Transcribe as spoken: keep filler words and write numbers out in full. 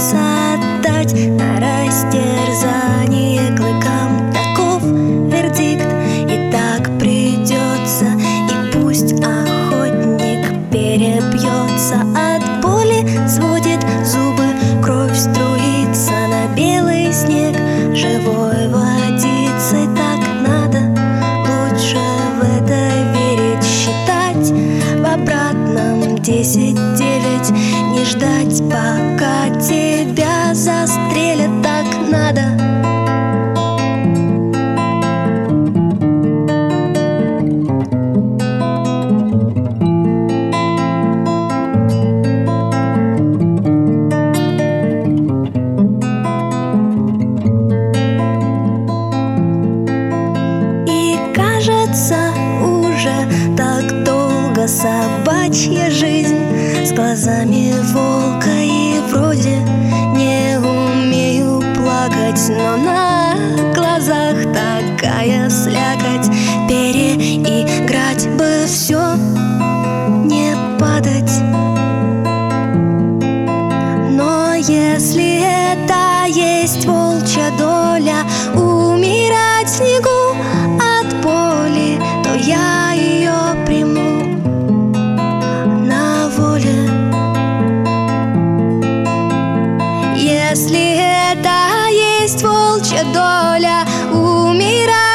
придется отдать на растерзание клыкам. Таков вердикт, и так придется. И пусть охотник перебьется от боли, сводит зубы, кровь струится на белый снег. Живой водицей так надо, лучше в это верить, считать в обратном десять девять, не ждать, пока тебя застрелят, так надо. Уже так долго собачья жизнь с глазами волка, и вроде не умею плакать, но на глазах такая слякоть. Переиграть бы все, не падать. Но если это есть волчья доля, умирать в снегу от боли, то я ее приму на воле. Если это есть волчья доля, умирать